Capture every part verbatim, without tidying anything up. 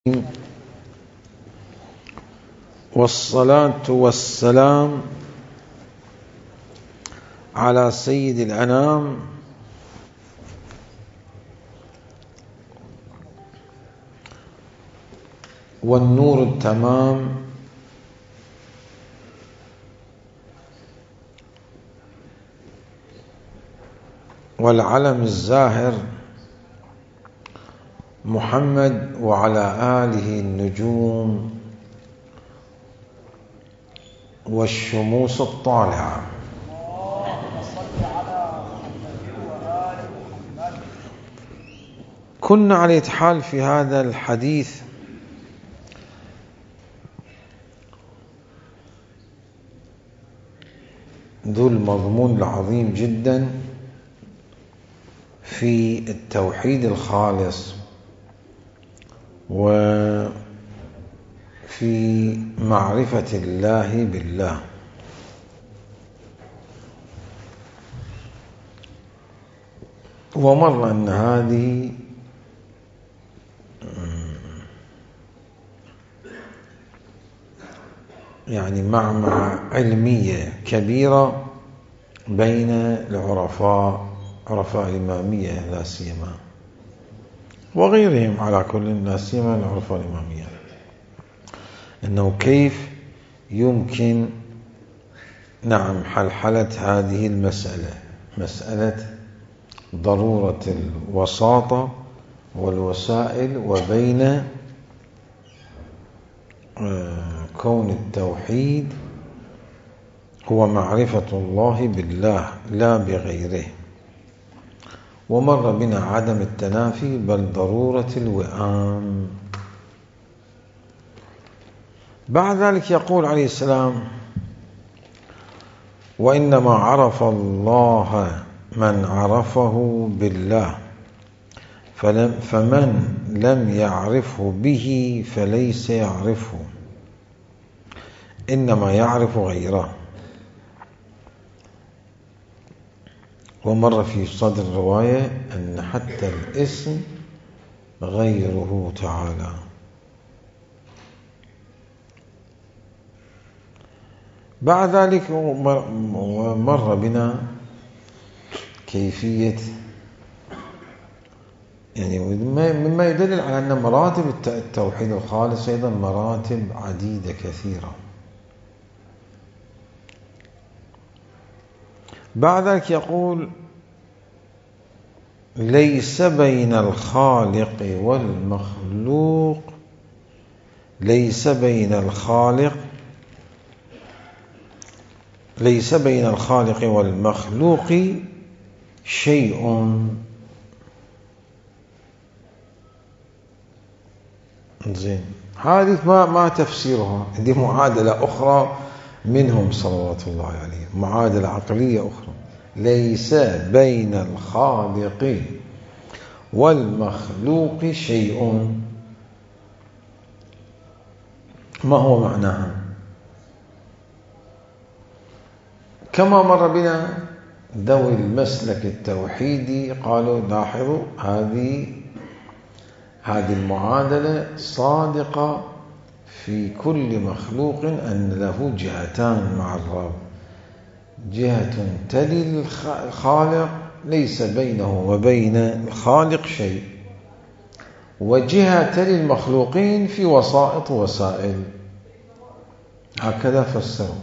والصلاة والسلام على سيد الأنام والنور التمام والعلم الزاهر محمد وعلى آله النجوم والشموس الطالعة. كنا على إتحال في هذا الحديث ذو المضمون العظيم جدا في التوحيد الخالص وفي معرفة الله بالله. ومر أن هذه يعني معمعة علمية كبيرة بين العرفاء عرفاء الإمامية لا سيما وغيرهم على كل لا سيما العرفاء الإمامية، أنه كيف يمكن نعم حلحلة هذه المسألة، مسألة ضرورة الوساطة والوسائل وبين كون التوحيد هو معرفة الله بالله لا بغيره. ومر بنا عدم التنافي بل ضرورة الوئام. بعد ذلك يقول عليه السلام: وإنما عرف الله من عرفه بالله، فمن لم يعرفه به فليس يعرفه، إنما يعرف غيره. ومر في صدر الرواية أن حتى الاسم غيره تعالى. بعد ذلك مر بنا كيفية يعني مما يدل على أن مراتب التوحيد الخالص أيضا مراتب عديدة كثيرة. بعد ذلك يقول: ليس بين الخالق والمخلوق ليس بين الخالق ليس بين الخالق والمخلوق شيء. زين، هذه ما ما تفسيرها، هذه معادلة أخرى منهم صلوات الله عليه، معادلة عقلية أخرى. ليس بين الخالق والمخلوق شيء، ما هو معناها؟ كما مر بنا ذوي المسلك التوحيدي قالوا: لاحظوا هذه هذه المعادلة صادقة في كل مخلوق أن له جهتان مع الرب، جهة تلي الخالق ليس بينه وبين الخالق شيء، وجهة تلي المخلوقين في وسائط وسائل. هكذا فسروا،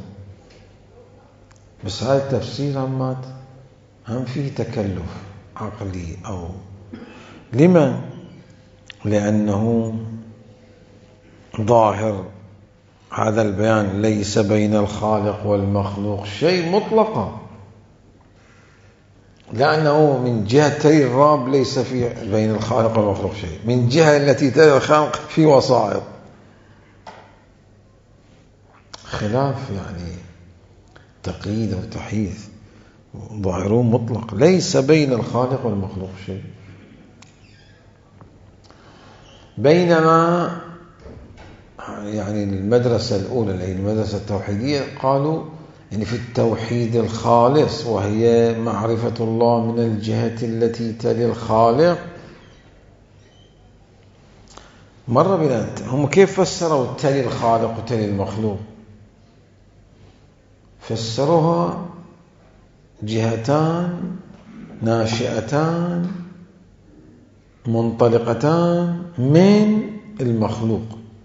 بس هذا التفسير هم هم فيه تكلف عقلي. أو لما؟ لأنه ظاهر هذا البيان ليس بين الخالق والمخلوق شيء مطلقا، لأنه من جهة تلي الرب ليس في بين الخالق والمخلوق شيء، من جهة التي تلي الخالق في وسائط. خلاف يعني تقييد أو تحييث، ظاهرون مطلق ليس بين الخالق والمخلوق شيء. بينما يعني المدرسة الأولى اللي هي المدرسة التوحيدية قالوا يعني في التوحيد الخالص، وهي معرفة الله من الجهة التي تلي الخالق، مرة بنا هم كيف فسروا تلي الخالق وتلي المخلوق؟ فسروها جهتان ناشئتان منطلقتان من المخلوق.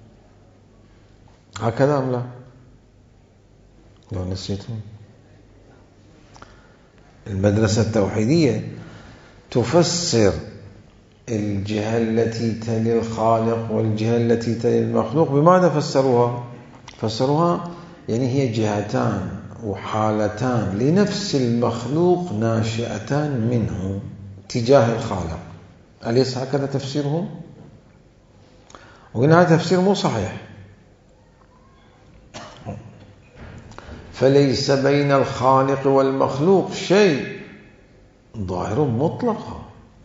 هكذا أم لا؟ لو نسيتم، المدرسة التوحيدية تفسر الجهة التي تلي الخالق والجهة التي تلي المخلوق. بماذا فسروها؟ فسروها يعني هي جهتان وحالتان لنفس المخلوق ناشئتان منه تجاه الخالق. أليس هكذا تفسيرهم؟ وإن هذا تفسير مو صحيح. فليس بين الخالق والمخلوق شيء ظاهر مطلقا.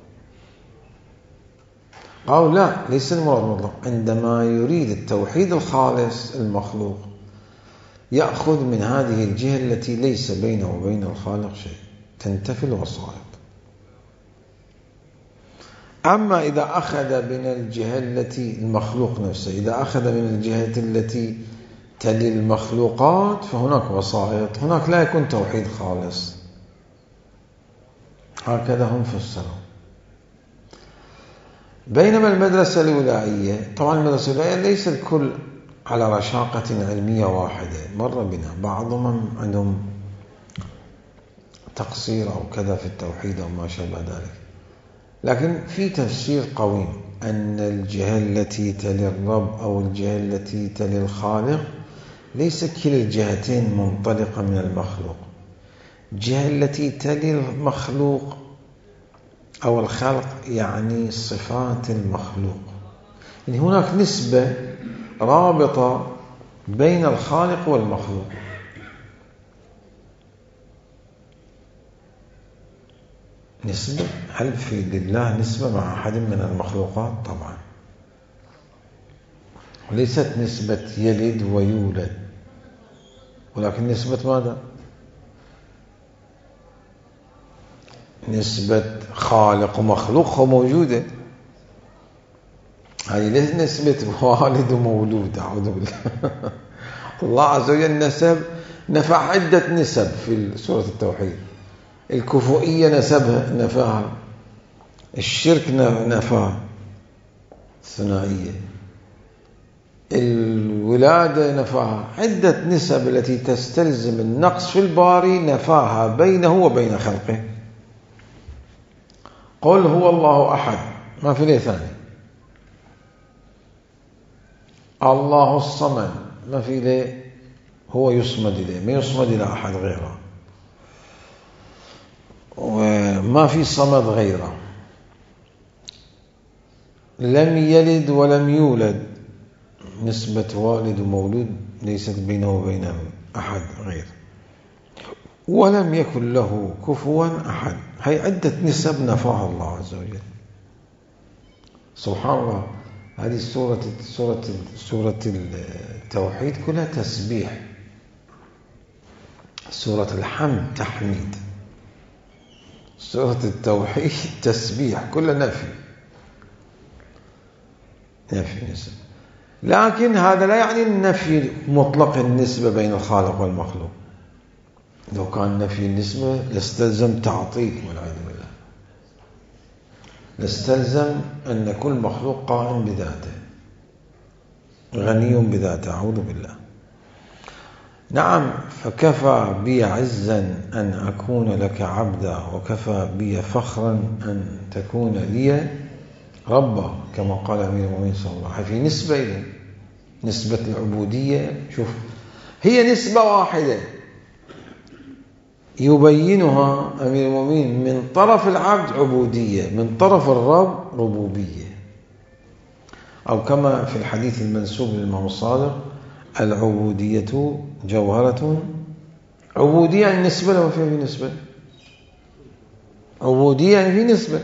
أو لا، ليس المراد مطلق. عندما يريد التوحيد الخالص المخلوق يأخذ من هذه الجهة التي ليس بينه وبين الخالق شيء، تنتفي الوسائط. أما إذا أخذ من الجهة التي المخلوق نفسه، إذا أخذ من الجهة التي تلي المخلوقات فهناك وسائط، هناك لا يكون توحيد خالص. هكذا هم فسروا. بينما المدرسة الولائية، طبعا المدرسة الولائية ليس الكل على رشاقة علمية واحدة، مر بنا بعضهم عندهم تقصير أو كذا في التوحيد أو ما شابه ذلك، لكن في تفسير قويم أن الجهة التي تلي الرب أو الجهة التي تلي الخالق ليس كلا الجهتين منطلقة من المخلوق. الجهة التي تلي المخلوق أو الخلق يعني صفات المخلوق، يعني هناك نسبة رابطة بين الخالق والمخلوق. نسبة، هل في لله نسبة مع أحد من المخلوقات؟ طبعا ليست نسبة يلد ويولد، ولكن نسبة ماذا؟ نسبة خالق ومخلوق موجودة. هذه ليست نسبة والد ومولود، أعوذ بالله. الله عز وجل نسب نفى عدة نسب في سورة التوحيد. الكفؤية نسبها نفاها، الشرك نفاها الثنائية، الولادة نفاها، عدة نسب التي تستلزم النقص في الباري نفاها بينه وبين خلقه. قل هو الله أحد، ما في ليه ثاني. الله الصمد، ما في ليه هو يصمد إليه، ما يصمد إلى أحد غيره، وما في صمد غيره. لم يلد ولم يولد، نسبة والد ومولود ليست بينه وبين أحد غيره. ولم يكن له كفوا أحد، هي عدة نسب نفاها الله عز وجل. سبحان الله. هذه سورة سورة سورة التوحيد كلها تسبيح، سورة الحمد تحميد، سورة التوحيد تسبيح، كلها نفي نفي نسب. لكن هذا لا يعني النفي مطلق النسبة بين الخالق والمخلوق. لو كان نفي النسبة لاستلزم تعطيل والعياذ بالله، لاستلزم أن كل مخلوق قائم بذاته غني بذاته، أعوذ بالله. نعم، فكفى بي عزا أن أكون لك عبدا، وكفى بي فخرا أن تكون لي ربا، كما قال أمير المؤمنين صلى الله عليه وسلم. في نسبة إليه، نسبة العبودية. شوف، هي نسبة واحدة يبينها أمير المؤمنين، من طرف العبد عبودية، من طرف الرب ربوبية. أو كما في الحديث المنسوب للإمام الصادق: العبودية جوهرة. عبودية يعني نسبة، لو في نسبة عبودية يعني في نسبة.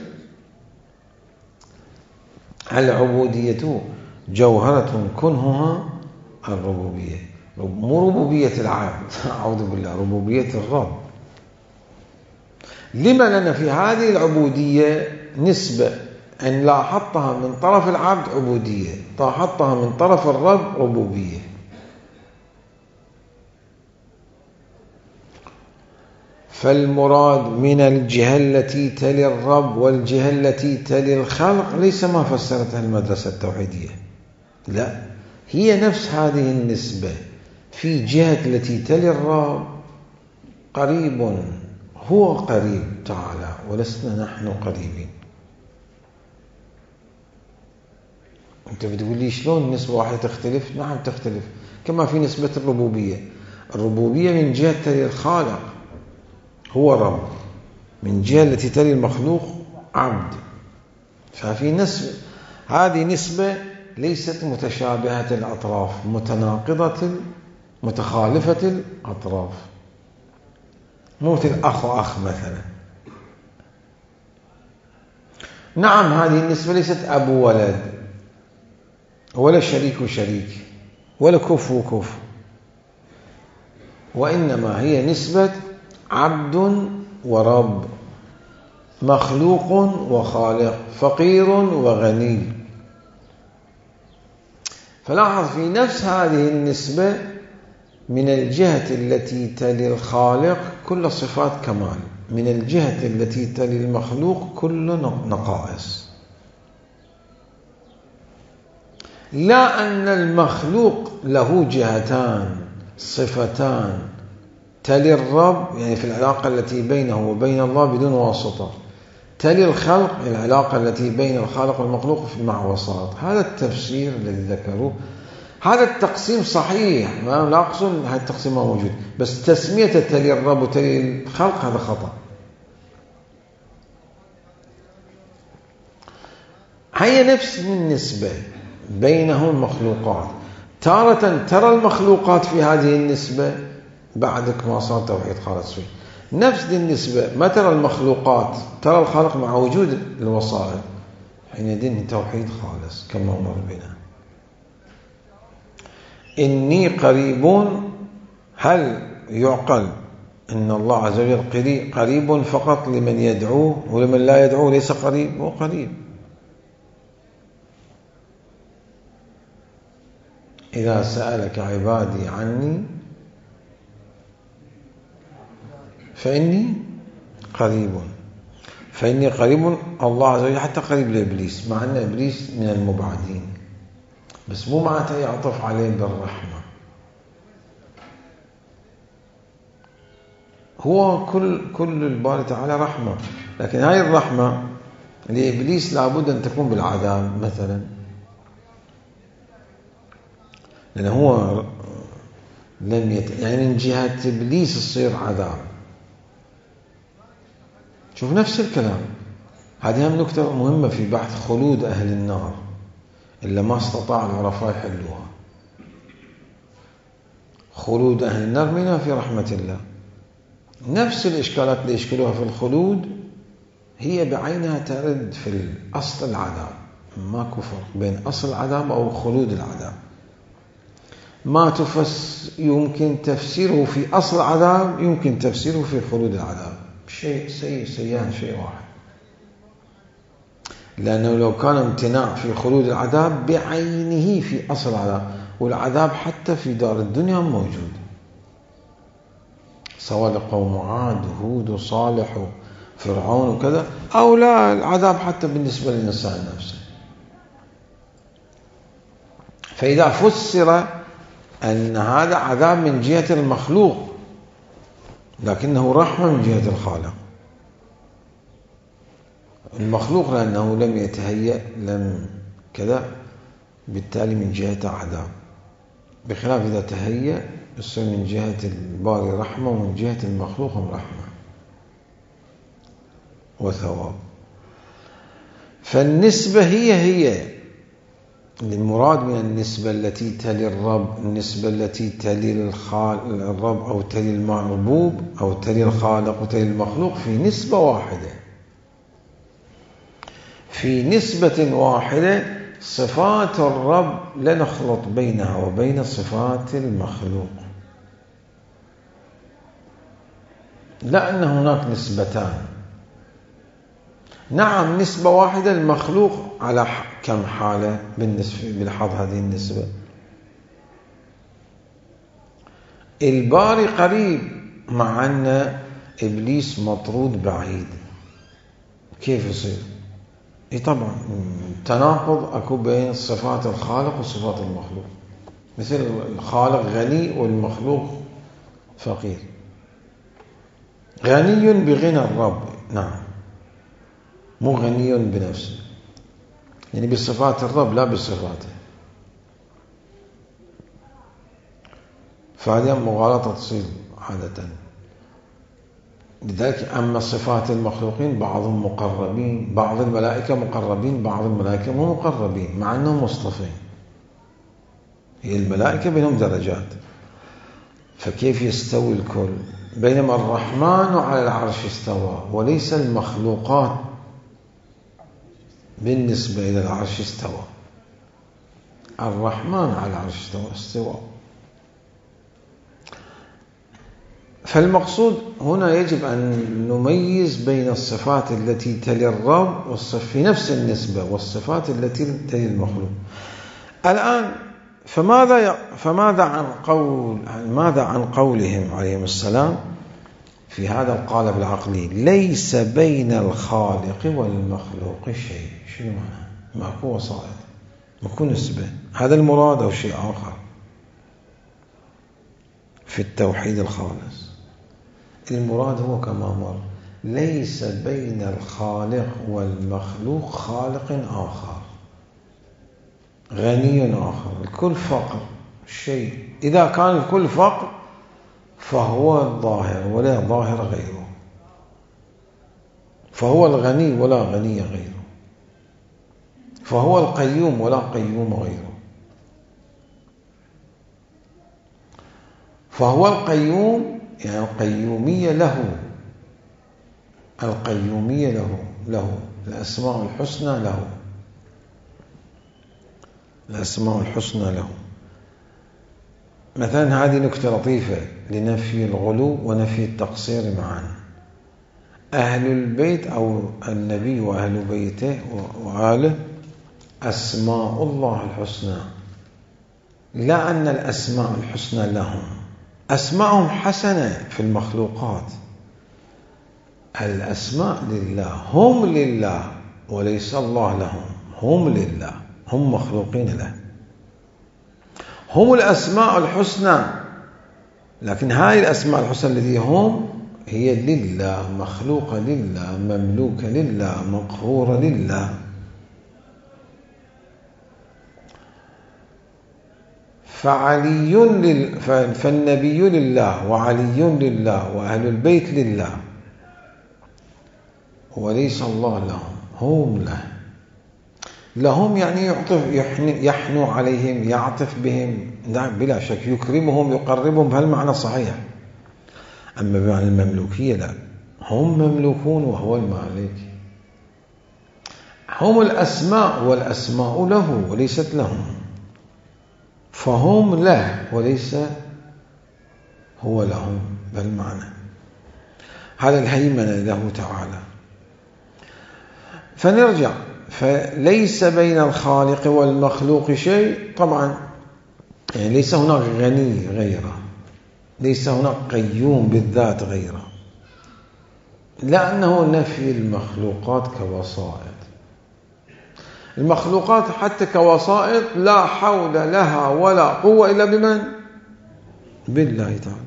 العبودية جوهرة كنهها الربوبية، مو ربوبية العبد، أعوذ بالله، ربوبية الرب. لما؟ لأن في هذه العبودية نسبة إن لاحظتها من طرف العبد عبودية، لاحظتها من طرف الرب ربوبية. فالمراد من الجهة التي تلي الرب والجهة التي تلي الخلق ليس ما فسرتها المدرسة التوحيدية، لا، هي نفس هذه النسبة. في جهة التي تلي الرب قريب، هو قريب تعالى ولسنا نحن قريبين. أنت بتقول لي شلون نسبة واحدة تختلف؟ نعم تختلف، كما في نسبة الربوبية. الربوبية من جهة تلي الخالق هو رب، من جهة التي تلي المخلوق عبد. ففي نسبة، هذه نسبة ليست متشابهة الأطراف، متناقضة متخالفة الأطراف، مو مثل أخ وأخ مثلا. نعم هذه النسبة ليست أب وولد، ولا شريك وشريك، ولا كف وكف، وإنما هي نسبة عبد ورب، مخلوق وخالق، فقير وغني. فلاحظ في نفس هذه النسبة من الجهة التي تلي الخالق كل صفات كمال، من الجهة التي تلي المخلوق كل نقائص. لا أن المخلوق له جهتان صفتان تلي الرب، يعني في العلاقة التي بينه وبين الله بدون واسطة، تلي الخلق العلاقة التي بين الخالق والمخلوق في المعوصات. هذا التفسير الذي ذكروه، هذا التقسيم صحيح، ما لا أقصد هذا التقسيم ما موجود، بس تسمية تلي الرب وتلي الخلق هذا خطأ. هي نفس النسبة بينهم المخلوقات. تارة ترى المخلوقات في هذه النسبة بعدك ما صار توحيد خالص فيه، نفس دي النسبة ما ترى المخلوقات، ترى الخالق مع وجود الوسائط، حينئذ توحيد خالص كما مر بنا. إني قريب، هل يعقل إن الله عز وجل قريب فقط لمن يدعوه ولمن لا يدعوه ليس قريب؟ هو قريب. إذا سألك عبادي عني فإني قريب، فإني قريب. الله عز وجل حتى قريب لإبليس، مع أن إبليس من المبعدين، بس مو معناته يعطف عليه بالرحمة. هو كل كل الباري تعالى رحمة، لكن هاي الرحمة لإبليس لابد أن تكون بالعذاب مثلا، لأنه هو لم يت... يعني من جهة إبليس يصير عذاب. شوف نفس الكلام، هذه هم نكتة مهمة في بحث خلود أهل النار إلا ما استطاع العرفاء يحلوها. خلود أهل النار منها في رحمة الله. نفس الإشكالات اللي يشكلوها في الخلود هي بعينها ترد في الأصل العذاب. ماكو فرق بين أصل العذاب أو خلود العذاب. ما تفس يمكن تفسيره في أصل العذاب يمكن تفسيره في خلود العذاب، شيء سيء سيان شيء واحد. لأنه لو كان امتناع في خلود العذاب بعينه في أصل العذاب، والعذاب حتى في دار الدنيا موجود، سواء لقوم عاد هود صالح فرعون وكذا، أو لا العذاب حتى بالنسبة للإنسان نفسه. فإذا فسر أن هذا عذاب من جهة المخلوق لكنه رحمة من جهة الخالق، المخلوق لأنه لم يتهيأ لم كذا، بالتالي من جهة عذاب، بخلاف إذا تهيأ يصير من جهة الباري رحمة ومن جهة المخلوق رحمة وثواب. فالنسبة هي هي المراد من النسبة التي تلي الرب، النسبة التي تلي الرب أو تلي المربوب أو تلي الخالق وتلي المخلوق في نسبة واحدة، في نسبة واحدة. صفات الرب لا نخلط بينها وبين صفات المخلوق، لأن هناك نسبتان. نعم نسبة واحدة، المخلوق على كم حالة بالنسبة بلحظ هذه النسبة. الباري قريب مع أن إبليس مطرود بعيد، كيف يصير؟ إيه طبعا تناقض أكو بين صفات الخالق وصفات المخلوق، مثل الخالق غني والمخلوق فقير. غني بغنى الرب، نعم، مو غني بنفسه، يعني بصفات الرب لا بصفاته، فهذه مغالطة تصير عادة. لذلك أما صفات المخلوقين بعضهم مقربين، بعض الملائكة مقربين، بعض الملائكة مو مقربين مع أنهم مصطفين. هي الملائكة بينهم درجات، فكيف يستوي الكل؟ بينما الرحمن على العرش استوى، وليس المخلوقات بالنسبة إلى العرش استوى. الرحمن على العرش استوى استوى. فالمقصود هنا يجب أن نميز بين الصفات التي تلي الرب والصف في نفس النسبة والصفات التي تلي المخلوق. الآن فماذا فماذا عن قول ماذا عن قولهم عليهم السلام في هذا القالب العقلي: ليس بين الخالق والمخلوق شيء؟ شنو معنى؟ ماكو وسائط، ماكو نسبة. هذا المراد أو شيء آخر في التوحيد الخالص؟ المراد هو كما مر: ليس بين الخالق والمخلوق خالق آخر، غني آخر، الكل فقر شيء. إذا كان الكل فقر فهو الظاهر ولا ظاهر غيره، فهو الغني ولا غني غيره، فهو القيوم ولا قيوم غيره، فهو القيوم يعني القيومية له، القيومية له له الأسماء الحسنى له، الأسماء الحسنى له. مثلا هذه نكتة لطيفة لنفي الغلو ونفي التقصير معا. أهل البيت أو النبي وأهل بيته وآله أسماء الله الحسنى، لا أن الأسماء الحسنى لهم، أسماءهم حسنة في المخلوقات. الأسماء لله، هم لله وليس الله لهم، هم لله، هم مخلوقين له، هم الأسماء الحسنى. لكن هاي الأسماء الحسنى التي هم هي لله، مخلوقة لله، مملوكة لله، مقهورة لله. فعلي لل... فالنبي لله وعلي لله وأهل البيت لله وليس الله لهم، هم له. لهم يعني يعطف يحنو عليهم، يعطف بهم، نعم بلا شك، يكرمهم يقربهم، بهالمعنى صحيح. أما بمعنى المملوكية لا، هم مملوكون وهو المالك. هم الأسماء والأسماء له وليست لهم، فهم له وليس هو لهم بالمعنى. هذا الهيمنة له تعالى. فنرجع، فليس بين الخالق والمخلوق شيء. طبعا يعني ليس هناك غني غيره، ليس هناك قيوم بالذات غيره، لأنه نفي المخلوقات كوسائط. المخلوقات حتى كوسائط لا حول لها ولا قوة إلا بمن؟ بالله تعالى.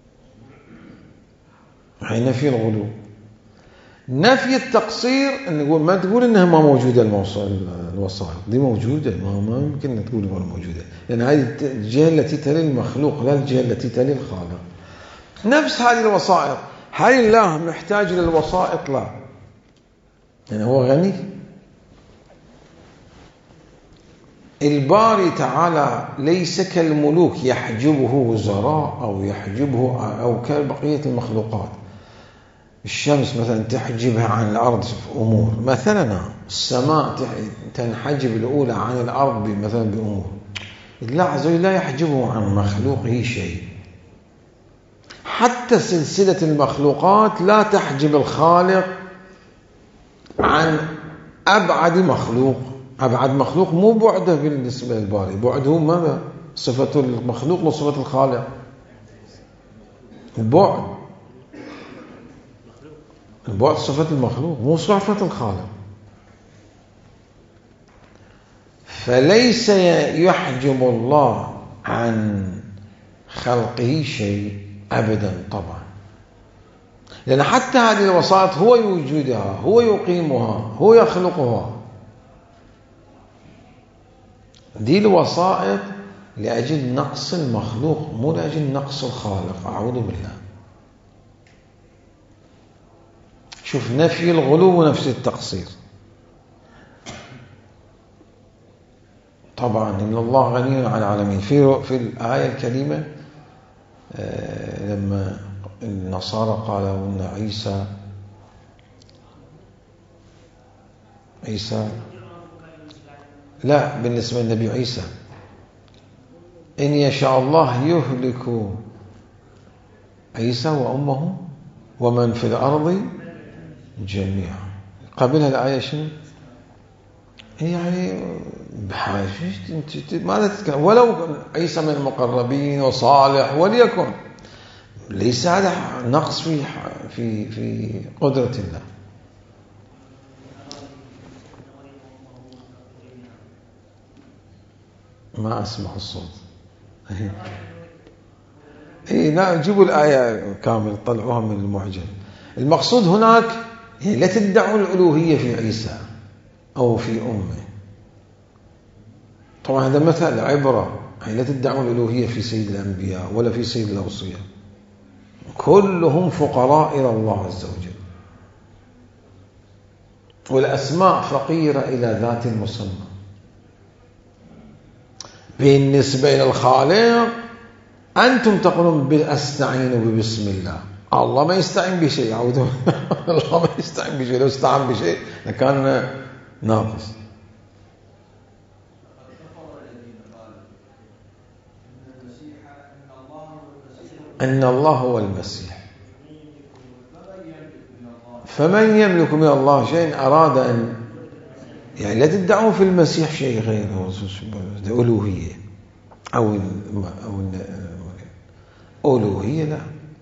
هي نفي الغلو. نفي التقصير، أن نقول ما تقول إنها ما موجودة الوسائط، دي موجودة، ما ما يمكن تقول ما موجودة، لأن هذه الجهة التي تلي المخلوق لا الجهة التي تلي الخالق. نفس هذه الوسائط، هل الله محتاج للوسائط؟ لا، يعني هو غني. الباري تعالى ليس كالملوك يحجبه وزراء أو يحجبه أو كبقية المخلوقات. الشمس مثلا تحجبها عن الأرض في أمور، مثلا السماء تنحجب الأولى عن الأرض مثلا بأمور. الله عز وجل لا يحجبه عن مخلوقه شيء. حتى سلسلة المخلوقات لا تحجب الخالق عن أبعد مخلوق. أبعد مخلوق مو بعده بالنسبة للباري، بعده ماذا؟ صفة المخلوق وصفة الخالق. البعد البعد صفة المخلوق مو صفة الخالق. فليس يحجب الله عن خلقه شيء أبدا طبعا، لأن حتى هذه الوسائط هو يوجدها، هو يقيمها، هو يخلقها. دي الوسائط لأجل نقص المخلوق مو لأجل نقص الخالق. أعوذ بالله. شوف نفي الغلو ونفي التقصير. طبعا إن الله غني عن العالمين. في في الآية الكريمة لما النصارى قالوا إن عيسى عيسى لا بالنسبة للنبي عيسى إن يشاء الله يهلك عيسى وأمه ومن في الأرض جميعا. قبلها الآية شنو؟ يعني بحاجة ماذا تتكلم؟ ولو عيسى من المقربين وصالح وليكن، ليس هذا نقص في في في قدرة الله. ما أسمع الصوت. إيه لا جيبوا الآية كامل طلعوها من المعجم. المقصود هناك يعني لا تدعوا الألوهية في عيسى أو في أمه. طبعا هذا مثل عبرة، يعني لا تدعوا الألوهية في سيد الأنبياء ولا في سيد الأوصياء، كلهم فقراء إلى الله عز وجل، والأسماء فقيرة إلى ذات المسمى. بالنسبة إلى الخالق أنتم تقولون أستعين بسم الله. الله ما يستعين بشيء، أعوذ الله ما يستعين بشيء، لو استعان بشيء لكان ناقص. أن الله هو المسيح، فمن يملك من الله شيء أراد أن يعني لا تدعوا في المسيح شيء غيره ألوهية أو أو ألوهية لا.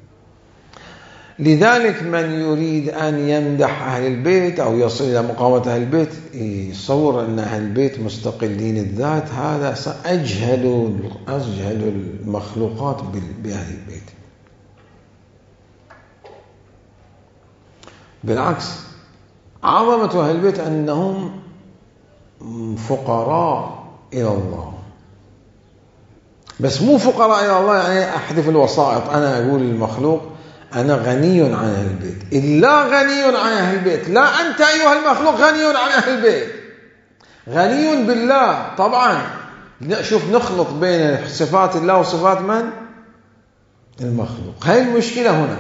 لذلك من يريد أن يمدح أهل البيت أو يصل إلى مقامة أهل البيت يصور أن أهل البيت مستقلين الذات، هذا أجهل أجهل المخلوقات بأهل البيت. بالعكس عظمة أهل البيت أنهم فقراء إلى الله، بس مو فقراء إلى الله يعني أحذف الوسائط. أنا أقول للمخلوق أنا غني عن أهل البيت، إلا غني عن أهل البيت، لا أنت أيها المخلوق غني عن أهل البيت، غني بالله. طبعا شوف نخلط بين صفات الله وصفات من؟ المخلوق. هاي المشكلة هنا.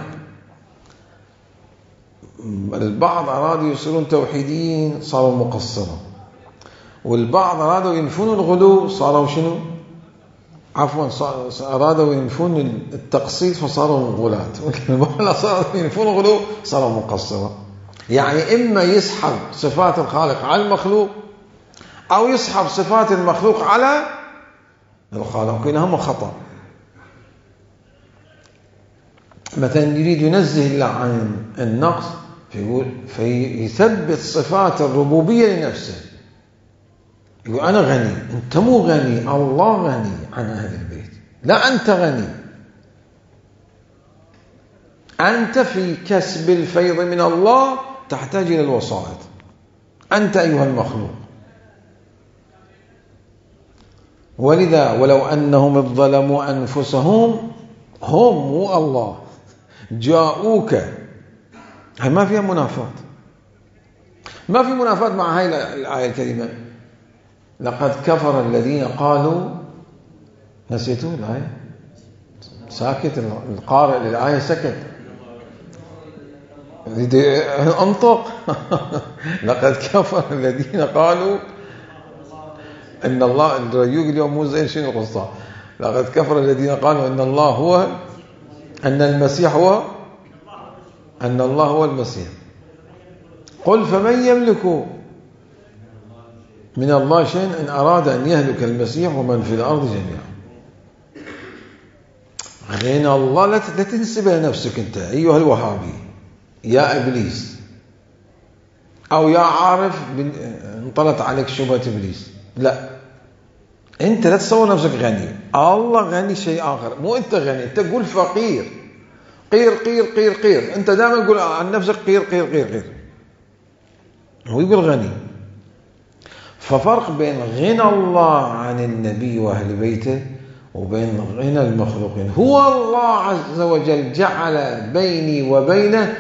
البعض أرادوا يصيرون توحيدين صاروا مقصرين، والبعض أرادوا ينفون الغلو صاروا شنو؟ عفوا أرادوا ينفون التقصير فصاروا غلاة، والبعض أرادوا ينفون الغلو صاروا مقصرين. يعني إما يسحب صفات الخالق على المخلوق أو يسحب صفات المخلوق على الخالق، كلهما خطأ. مثلا يريد ينزه الله عن النقص فيقول فيثبت صفات الربوبية لنفسه، يقول أنا غني. أنت مو غني، الله غني عن أهل البيت، لا أنت غني. أنت في كسب الفيض من الله تحتاج إلى الوسائط، أنت أيها المخلوق. ولذا ولو أنهم الظلموا أنفسهم هم مو الله جاءوك، هي ما فيها منافات، ما في منافات مع هاي الآية الكريمة. لقد كفر الذين قالوا، نسيتوا الآية؟ ساكت القارئ للآية سكت، أنطق. لقد كفر الذين قالوا إن الله، الريوق اليوم مو زين شنو القصة. لقد كفر الذين قالوا إن الله هو، أن المسيح هو، أن الله هو المسيح. قل فمن يملك من الله شيئا إن أراد أن يهلك المسيح ومن في الأرض جميعا. غنى الله لا تنسب لنفسك أنت أيها الوهابي يا إبليس، أو يا عارف انطلت عليك شبهة إبليس. لا، أنت لا تصور نفسك غني. الله غني شيء آخر، مو أنت غني. أنت تقول فقير، قير قير قير قير. أنت دائما تقول عن نفسك قير قير قير قير، هو يقول غني. ففرق بين غنى الله عن النبي وأهل بيته وبين غنى المخلوقين. هو الله عز وجل جعل بيني وبينه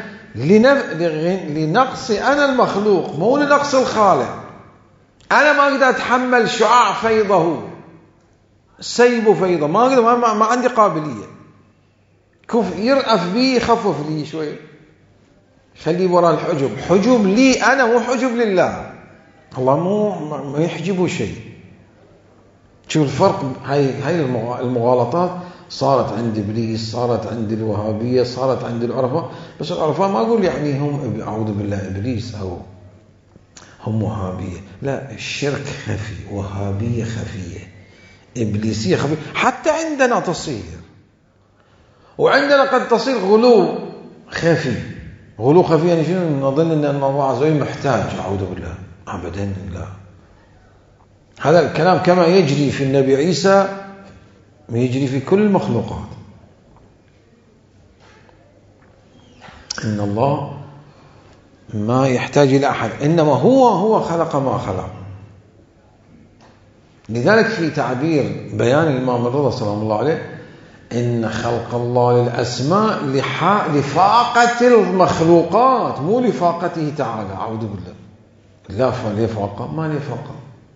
لنقص أنا المخلوق، مو لنقص الخالق. أنا ما أقدر أتحمل شعاع فيضه، سيب فيضه، ما أقدر، ما, ما عندي قابلية. كيف يرأف بي يخفف لي شوي، خلي وراء الحجب. حجب لي أنا، مو حجب لله. الله مو ما يحجبه شيء. شوف الفرق. هاي هاي المغالطات صارت عند إبليس، صارت عند الوهابية، صارت عند العرفاء. بس العرفاء ما أقول يعني هم أعوذ بالله إبليس أو هم وهابية، لا، الشرك خفي، وهابية خفية، إبليسية خفية. حتى عندنا تصير، وعندنا قد تصير غلو خفي. غلو خفي يعني شنو؟ نظن أن الله عز وجل محتاج، أعوذ بالله، أبدا لا. هذا الكلام كما يجري في النبي عيسى يجري في كل المخلوقات. إن الله ما يحتاج إلى أحد، إنما هو هو خلق ما خلق. لذلك في تعبير بيان الإمام الرضا سلام الله عليه إن خلق الله للأسماء لفاقة المخلوقات، مو لفاقته تعالى، أعوذ بالله. لا فليفاقة، ما لفاقة،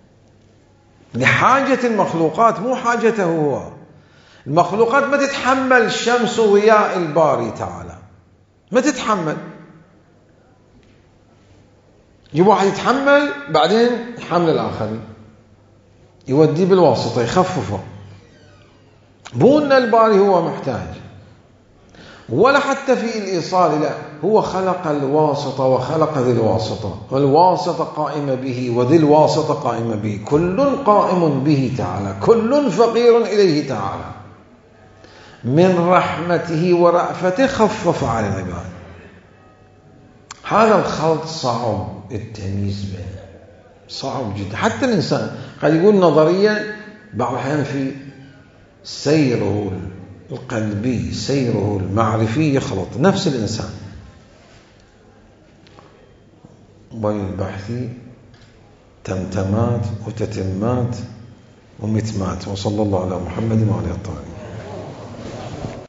لحاجة المخلوقات، مو حاجته هو. المخلوقات ما تتحمل شمس ضياء الباري تعالى، ما تتحمل. يجيب واحد يتحمل، بعدين يحمل الآخرين، يوديه بالواسطة، يخففه. مو أن الباري هو محتاج، ولا حتى في الإيصال، لا، هو خلق الواسطة وخلق ذي الواسطة، والواسطة قائمة به وذي الواسطة قائمة به، كل قائم به تعالى، كل فقير إليه تعالى. من رحمته ورأفته خفف على العباد. هذا الخلط صعب التمييز بينه، صعب جدا. حتى الإنسان قد يقول نظريا بعض الأحيان في سيره القلبي، سيره المعرفي يخلط نفس الإنسان. والبحث تمتمات وتتمات ومتمات. وصلى الله على محمد وعلى آله الطاهرين.